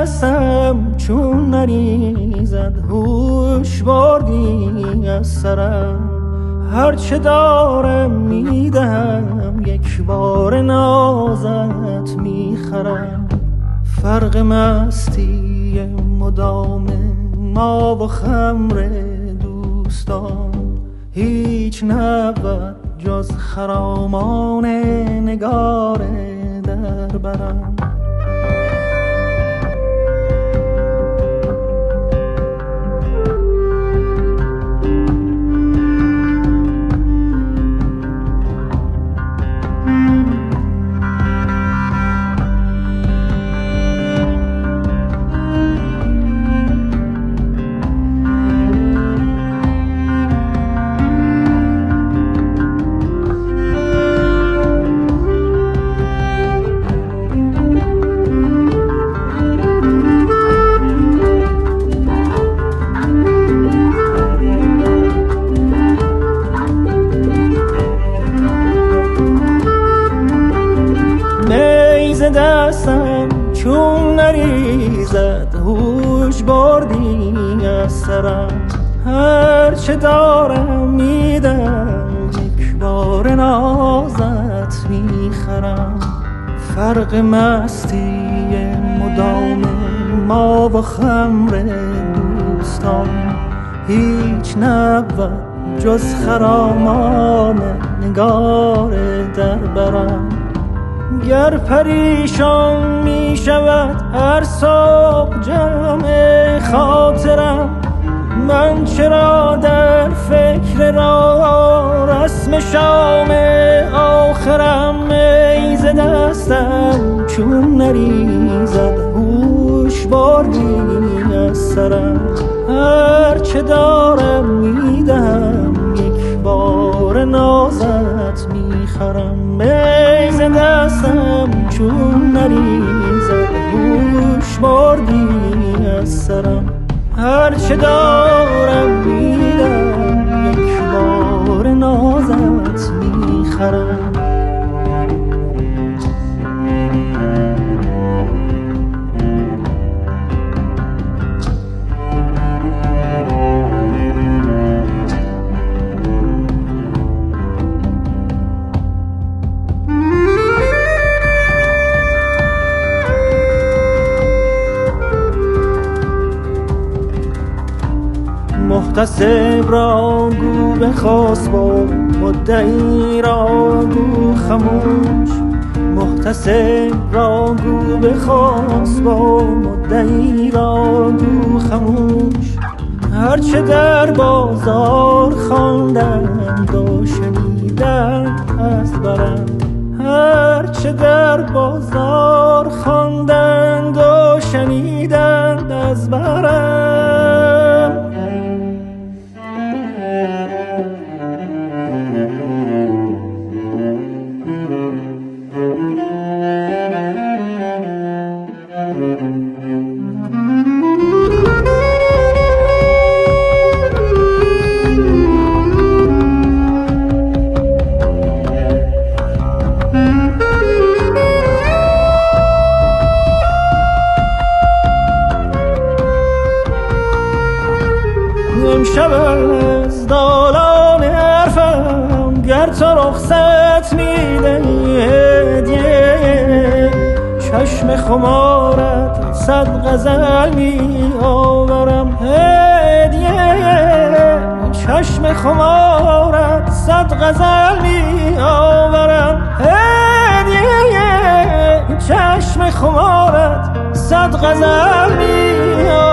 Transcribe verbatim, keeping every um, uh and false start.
دستم چون نریزد هوش بردی از سرم. هرچه دارم میدهم یک بار نازت میخرم. فرق مستی مدام ما و خمر دوستان هیچ نبود جز خرامان نگار در برم. دستم چون نریزد هوش بردی از سرم. هرچه دارم میدم یک بار نازت میخرم. فرق مستی مدام ما و خمر دوستان هیچ نبود جز خرامان نگار در برم. گر پریشان می شود هر صبح جمع خاطرم، من چرا در فکر را رسم شام آخرم. میز دستم چون نریزد هوش بردی از سرم. هرچه دارم میدهم یک بار نازت میخرم. میز دستم چون نریزد هوش بردی از سرم. هرچه دارم میدم یک بار نازت میخرم. محتسب را گو بخواست و مدعی را گو خموش. محتسب را گو بخواست و مدعی را گو خموش. هرچه در بازار خواندند و شنیدند از برم. هرچه در بازار خواندند و شنیدند از برم. امشب از دالان حرفم گر تو رخصت میدهی هدیه، چشم خمارت صد غزل می آورم هدیه. چشم خمارت صد غزل می آورم هدیه. چشم خمارت صد غزل می آورم.